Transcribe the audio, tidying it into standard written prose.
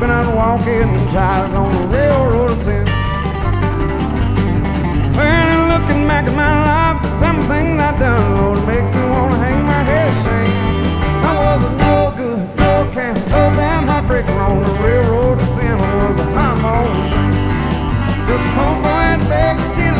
sleeping and walking ties on the railroad of sin. Well, looking back at my life, some things I done, Lord, it makes me want to hang my head shame. I was a no good, no count, no damn heartbreaker on the railroad of sin. I was a high on train, just a poor boy and beg, still